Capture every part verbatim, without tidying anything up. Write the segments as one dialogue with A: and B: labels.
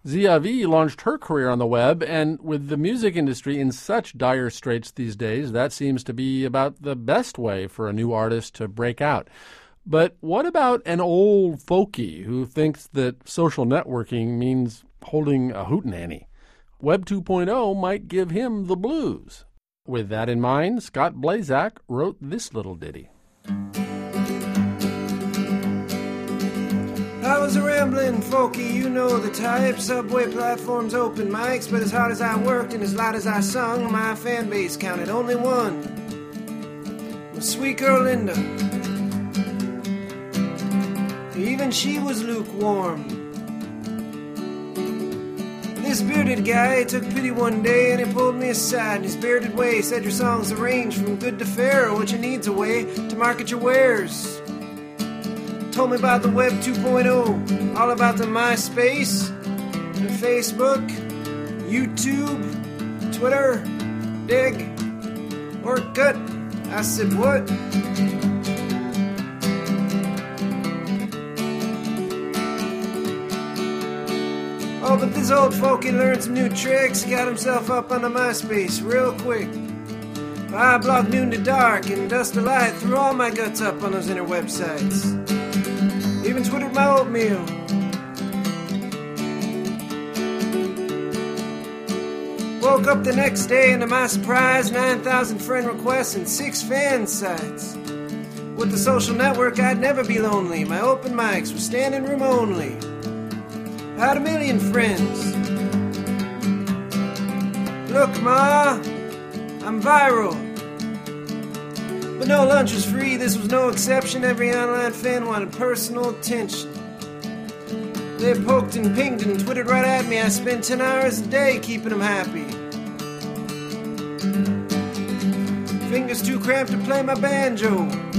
A: Zia V launched her career on the web, and with the music industry in such dire straits these days, that seems to be about the best way for a new artist to break out. But what about an old folkie who thinks that social networking means holding a hootenanny? Web two point oh might give him the blues. With that in mind, Scott Blazak wrote this little ditty.
B: I was a rambling folky, you know the type. Subway platforms, open mics, but as hard as I worked and as loud as I sung, my fan base counted only one. My sweet girl Linda. Even she was lukewarm. This bearded guy took pity one day and he pulled me aside in his bearded way. Said your songs are range from good to fair, what you need's a way to market your wares. Told me about the Web two point oh, all about the MySpace, and Facebook, YouTube, Twitter, Dig, Orkut. I said, what? Oh, but this old folky learned some new tricks, got himself up on the MySpace real quick. I blocked noon to dark and dust to light, threw all my guts up on those inner websites. Even twittered my oatmeal. Woke up the next day and to my surprise, nine thousand friend requests and six fan sites. With the social network, I'd never be lonely. My open mics were standing room only. I had a million friends. Look, Ma, I'm viral. But no lunch was free, this was no exception. Every online fan wanted personal attention. They poked and pinged and twittered right at me. I spent ten hours a day keeping them happy. Fingers too cramped to play my banjo.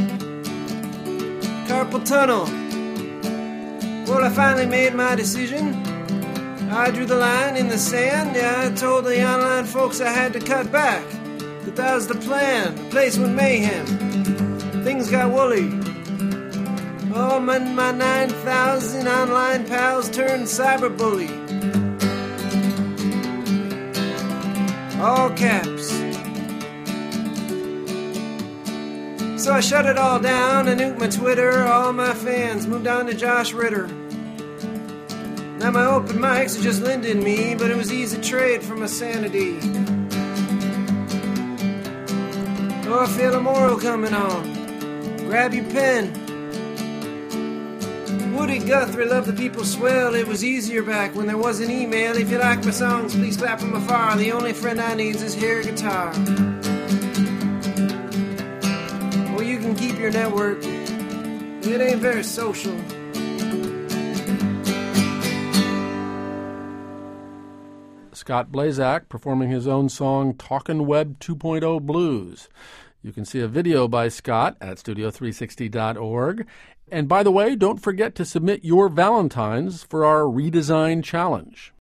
B: Carpal tunnel. Well, I finally made my decision. I drew the line in the sand. Yeah, I told the online folks I had to cut back. But that was the plan. The place went mayhem. Things got woolly. Oh, my, my nine thousand online pals turned cyberbully. All caps. So I shut it all down. I nuked my Twitter. All my fans moved on to Josh Ritter. Now my open mics are just lending me, but it was easy trade for my sanity. Oh, I feel a moral coming on. Grab your pen. Woody Guthrie loved the people swell. It was easier back when there was an email. If you like my songs, please clap them afar. The only friend I need is this here guitar. Well, you can keep your network. It ain't very social.
A: Scott Blazak performing his own song, Talkin' Web two point oh Blues. You can see a video by Scott at studio three sixty dot org. And by the way, don't forget to submit your Valentines for our redesign challenge.